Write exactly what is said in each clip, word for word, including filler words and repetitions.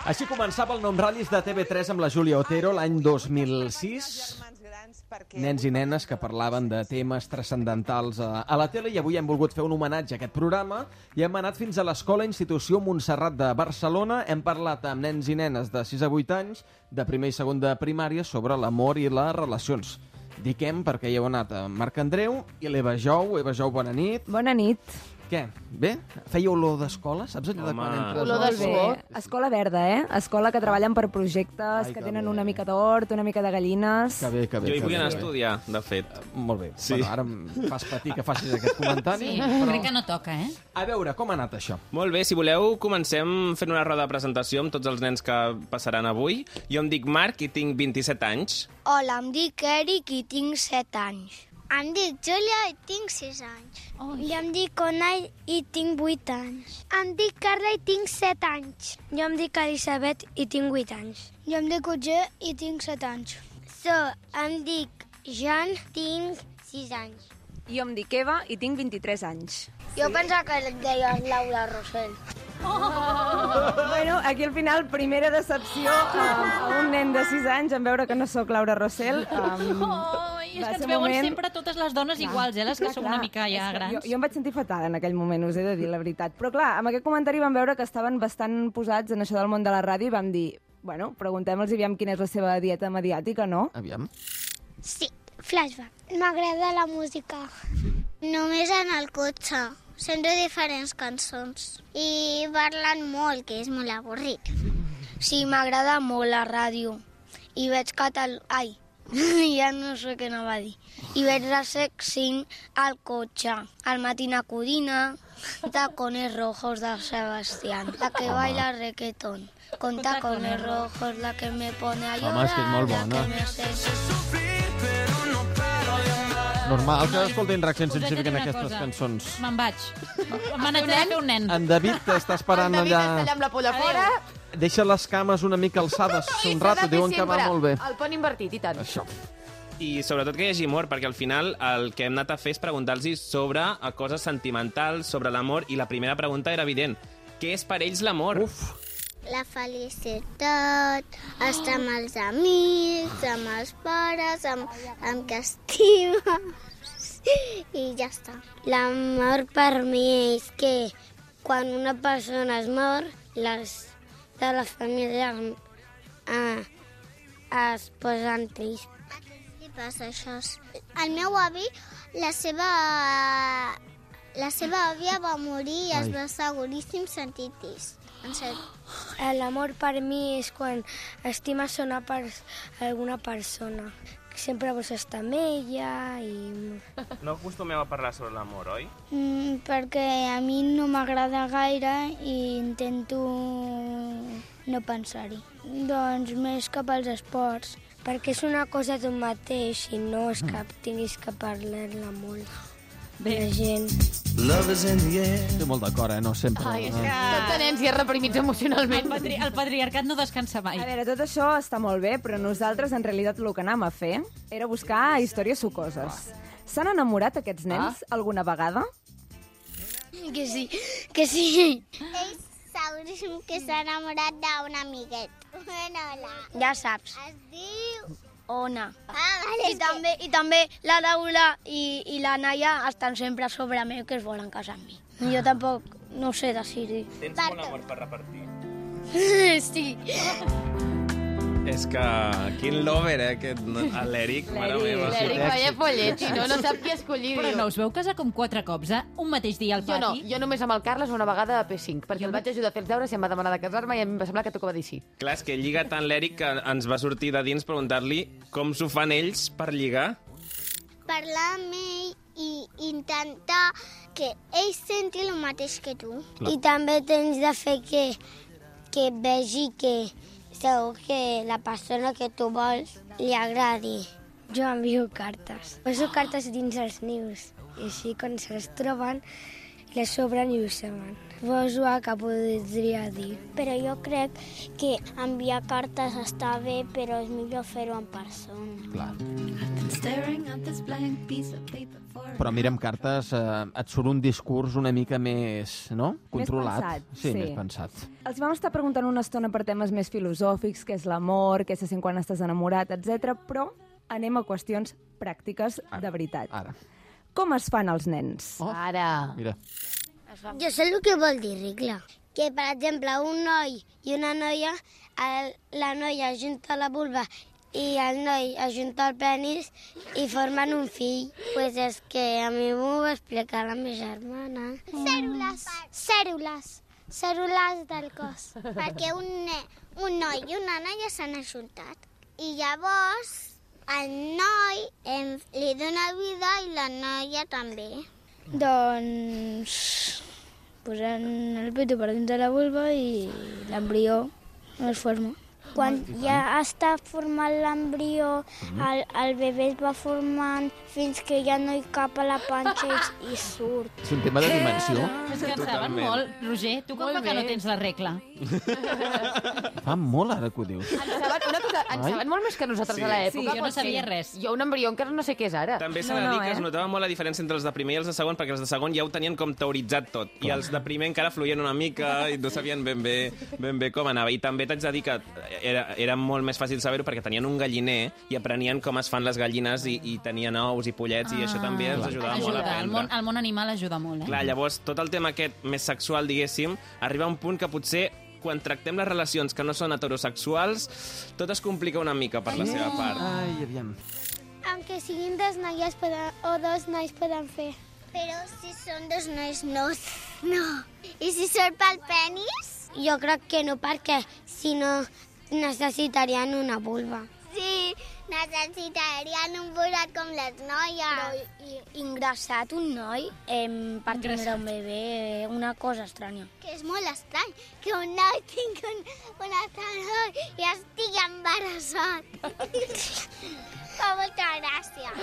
Així començava el Nom Ral·lis de T V tres amb la Júlia Otero l'any dos mil sis. Nens i nenes que parlaven de temes transcendentals a, a la tele, i avui hem volgut fer un homenatge a aquest programa i hem anat fins a l'Escola Institució Montserrat de Barcelona. Hem parlat amb nens i nenes de sis a vuit anys, de primer i segon de primària, sobre l'amor i les relacions. Diquem perquè hi heu anat a Marc Andreu i l'Eva Jou. Eva Jou, bona nit. Bona nit. Què? Bé? Feia olor d'escola? Saps allò de quan entres? Olor de suor. Escola verda, eh? Escola que treballen per projectes, Ai, que que tenen bé. una mica d'hort, una mica de gallines. Que bé, que bé. Jo hi que vull bé. anar a estudiar, de fet. Molt bé. Sí. Bueno, ara em fas patir que facis aquest comentari. Sí, però... crec que no toca, eh? A veure, com ha anat això? Molt bé, si voleu, comencem fent una roda de presentació amb tots els nens que passaran avui. Jo em dic Marc i tinc vint-i-set anys. Hola, em dic Eric i tinc set anys. Em dic Júlia i tinc sis anys. Oh. I em dic Onai i tinc vuit anys. Em dic Carla i tinc set anys. Jo em dic Elisabet i tinc vuit anys. Jo em dic Otger i tinc set anys. So, em dic Jan, tinc sis anys. Jo em dic Eva i tinc vint-i-tres anys. Jo pensava que et deies Laura Rossell. Bueno, aquí al final, primera decepció a, a un nen de sis anys en veure que no sóc Laura Rossell. Um, Oh, i és va que ens ser veuen moment- sempre totes les dones iguals, eh? Les que Clar, som clar. una mica ja És que grans. Jo, jo em vaig sentir fatal en aquell moment, us he de dir la veritat. Però clar, amb aquest comentari vam veure que estaven bastant posats en això del món de la ràdio i vam dir, bueno, preguntem-los i aviam quina és la seva dieta mediàtica, no? Aviam. Sí, flashback. M'agrada la música. Només en el cotxe. Sento diferents cançons. I parlen molt, que és molt avorrit. Sí, m'agrada molt la ràdio. I veig català... Ai, ja no sé què anava a dir. I veig la Sec cinc al cotxe. Al Matina Codina, Tacones Rojos de Sebastián. La que baila reggaetón. Con tacones rojos, la que me pone a llorar. Home, és que és molt bona. La que me hace... Normal que escoltin Reacció Us haig de Científica dir en una aquestes cosa. cançons. Me'n vaig. M'han anat a fer un nen. En David t'està esperant El David està allà allà. amb la polla fora. Deixa les cames una mica alçades I un s'ha rato, de fer diuen que va sempre molt bé. El pont invertit, i tant. Això. I sobretot que hi hagi amor, perquè al final el que hem anat a fer és preguntar-los sobre a coses sentimentals, sobre l'amor, i la primera pregunta era evident. Què és per ells l'amor? Uf. La felicitat, estar amb els amics, amb els pares, amb, amb que estimes, i ja està. L'amor per mi és que quan una persona es mor, les de la família eh, es posen tristes. A què li passa això? El meu avi, la seva, la seva àvia va morir i es Ai. va seguríssim sentitis. En sèrio. L'amor per mi és quan estimes una pers alguna persona. Sempre vols estar amb ella i... No acostumeu a parlar sobre l'amor, oi? Mm, perquè a mi no m'agrada gaire i intento no pensar-hi. Doncs més cap als esports. Perquè és una cosa d'un mateix i no és que tinguis que parlar-la molt. Bé. La gent. Estic molt d'acord, eh? No sempre. Ai, és no. que tots nens ja reprimits El, emocionalment. patri el patriarcat no descansa mai. A veure, tot això està molt bé, però nosaltres en realitat el que anàvem a fer era buscar històries sucoses. S'han enamorat aquests nens alguna vegada? Que sí, que sí. Ell seguríssim que s'ha enamorat d'un amiguet. Bueno, la... Ja saps. Es diu... Ona. Ah, vale, I, també, I també la Laura i, i la Naya estan sempre a sobre meu que es volen casar amb mi. Jo tampoc no sé decidir. Tens molt amor per repartir. Sí. És que quin lover, eh, aquest, l'Eric, mare meva. L'Eric, vaya polletti, no? No sap qui escollir. Però diu. no us veu casar com quatre cops, eh? Un mateix dia al Jo no, pati? jo només amb el Carles una vegada a P cinc, perquè el vaig ajudar a fer els deures i em va demanar de casar-me i em va semblar que tocava dir sí. Clar, és que lliga tant l'Eric que ens va sortir de dins preguntar-li com s'ho fan ells per lligar. Parlar amb ell i intentar que ell senti el mateix que tu. I també tens de fer que, que vegi que segur que la persona que tu vols li agradi. Jo envio cartes. Poso cartes dins els nius. I així, quan se les troben, les sobren i ho saben. Poso a que podria dir. Però jo crec que enviar cartes està bé, però és millor fer-ho en persona. Clar. Però mira, amb cartes eh, et surt un discurs una mica més, no? Controlat. Més pensat. Sí, més pensat. Els vam estar preguntant una estona per temes més filosòfics, què és l'amor, què se sent quan estàs enamorat, etcètera. Però anem a qüestions pràctiques Ara, de veritat. Ara. Com es fan els nens? Oh, Ara. mira. Jo sé el que vol dir regla. Que, per exemple, un noi i una noia, el, la noia ajunta la vulva i el noi ajunta el penis i formen un fill. Pues és que a mi m'ho va explicar la meva germana. Cèl·lules, cèl·lules, cèl·lules del cos. Perquè un, ne, un noi i una noia s'han ajuntat. I llavors el noi em, li dona vida i la noia també. Doncs posant el pito per dins de la vulva i l'embrió es forma. Quan ja està format l'embrió, el, el bebè es va formant fins que ja no hi cap a la panxa i, i surt. És un tema de dimensió. És que en saben molt. Roger, tu com Molt que no bé. tens la regla? Fa molt ara que ho dius. En saben, una cosa, en Ai. saben molt més que nosaltres Sí. a l'època. Sí, jo no pot ser. sabia res. Jo un embrió encara no sé què és ara. També s'ha No, de no, dir que eh? es notava molt la diferència entre els de primer i els de segon, perquè els de segon ja ho tenien com teoritzat tot, i els de primer encara fluïen una mica i no sabien ben bé, ben bé com anava. I també t'haig de dir que era, era molt més fàcil saber-ho perquè tenien un galliner i aprenien com es fan les gallines i, i tenien ous i pollets, i això també ens ajudava molt a Ajuda, el món, aprendre. el món animal ajuda molt, eh? Clar, llavors, tot el tema aquest més sexual, diguéssim, arriba a un punt que potser quan tractem les relacions que no són heterosexuals, tot es complica una mica per la seva part. Ai, aviam. Aunque siguin dos noies poden, o dos nois poden fer. Però si són dos nois, no. No. I si són pel penis? Jo crec que no, perquè si no necessitarien una vulva. Sí, necessitarien un borat com les noies. Però i, ingressat un noi eh, per tindre un bebè, una cosa estranya. Que és molt estrany, que un noi tingui un, un altre noi i estigui embarassat. Fa molta gràcia.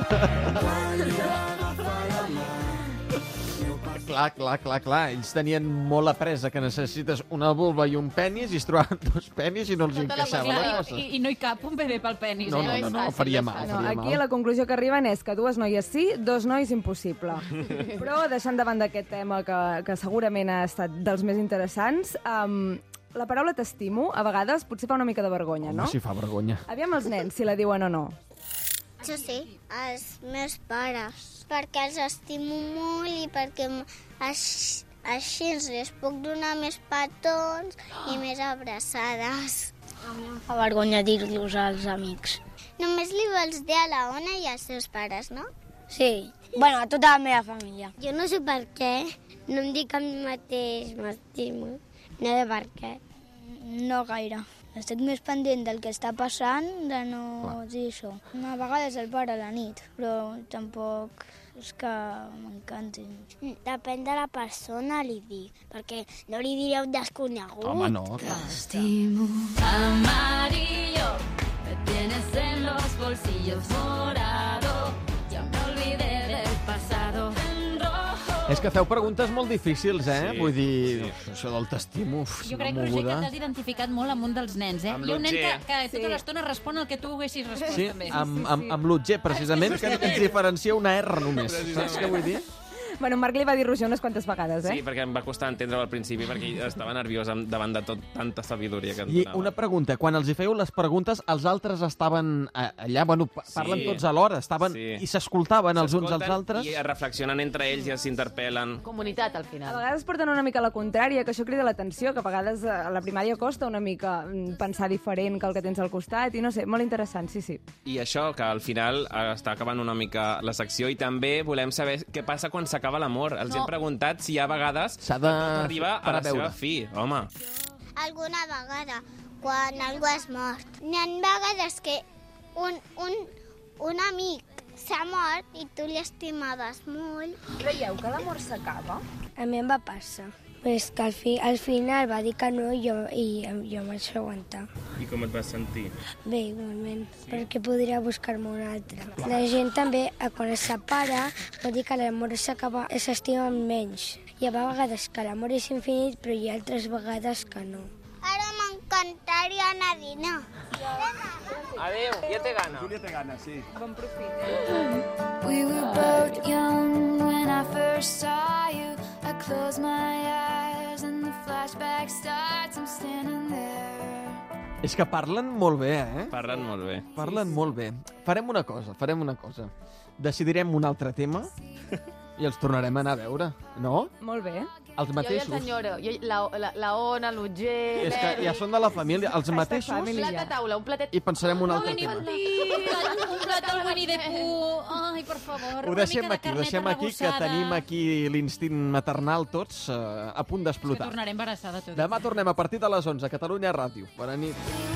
Clar, clar, clar, clar. Ells tenien molt apresa que necessites una vulva i un penis i es trobaven dos penis i no els Tota la encaixava la Clar, cosa. i, I no hi cap un bebè pel penis, No, eh? no, no, no, faria mal, No, faria aquí mal. la conclusió que arriben és que dues noies sí, dos nois impossible. Però deixant de banda aquest tema que, que segurament ha estat dels més interessants, um, la paraula t'estimo a vegades potser fa una mica de vergonya, Home, no? si fa vergonya. Aviam els nens si la diuen o no. Jo sí, els meus pares, perquè els estimo molt i perquè m- així, així els puc donar més petons i més abraçades. A mi em fa vergonya dir-los als amics. Només li vols dir a la Ona i als seus pares, no? Sí, bueno, a tota la meva família. Jo no sé per què, no em dic a mi mateix, m'estimo. No sé per què. No gaire. Estic més pendent del que està passant de no Clar. dir això. A vegades el pare a la nit, però tampoc és que m'encantin. Depèn de la persona, li dic, perquè no li diré un desconegut. Home, no. Estimo amarillo, me tienes en los bolsillos morado, ya me olvidé del pasado en rojo. És que feu preguntes molt difícils, eh? Sí, Vull dir, sí. uf, això del t'estimo, uf, Jo una crec, Roger, que moguda. t'has identificat molt amb un dels nens, eh? Amb Hi ha un nen que, l'Otger. que tota Sí. l'estona respon el que tu haguessis respost, Sí, també. amb, amb, amb l'Otger, precisament, que ens diferencia una R només. Saps què vull dir? Bueno, Marc li va dir Roger unes quantes vegades, eh? Sí, perquè em va costar entendre-ho al principi, perquè estava nerviós amb- davant de tot tanta sabidoria que em I donava. una pregunta, quan els hi fèieu les preguntes, els altres estaven a- allà, bueno, pa- parlen Sí. tots alhora, estaven Sí. i s'escoltaven els uns als S'escolten altres? I reflexionen entre ells i es interpel·len. Comunitat, al A final. vegades porten una mica la contrària, que això crida l'atenció, que a vegades eh, a la primària costa una mica mm, pensar diferent que el que tens al costat, i no sé, molt interessant, sí, sí. I això, que al final eh, està acabant una mica la secció, i també volem saber què passa quan s'acaba l'amor. Els No. hem preguntat si hi ha vegades S'ha de arriba a parar la a seva veure. fi. Home, Alguna vegada, quan algú és mort. N'hi ha vegades que un, un, un amic s'ha mort i tu l'estimaves molt. Creieu que l'amor s'acaba? A mi em va passar. Però és que al, fi, al final va dir que no i jo, i jo em vaig aguantar. I com et vas sentir? Bé, igualment, sí. Perquè podria buscar-me un altre. La gent també, quan es separa, pot dir que l'amor s'acaba, s'estima menys. Hi ha vegades que l'amor és infinit, però hi ha altres vegades que no. Ara m'encantaria anar a dinar. Adéu, ja té gana. Júlia té gana, sí. Bon profit. We were both young when I first saw you. I close my eyes and the flashback starts. I'm standing there. És que parlen molt bé, eh? Parlen molt bé. Parlen molt bé. Farem una cosa, farem una cosa. Decidirem un altre tema i els tornarem a anar a veure, no? Molt bé. Els Jo i mateixos. el senyor, jo, la, la, la Ona, l'Utger, És que ja són de la família, els mateixos, Un plat de taula, un platet... i pensarem un altre tema. Un plat al Winnie the Pooh. Ai, per favor. Ho deixem aquí, ho deixem aquí, que tenim aquí l'instint maternal tots eh, a punt Que d'explotar. tornaré embarassada tot. Demà tornem a partir de les onze a Catalunya Ràdio. Bona nit.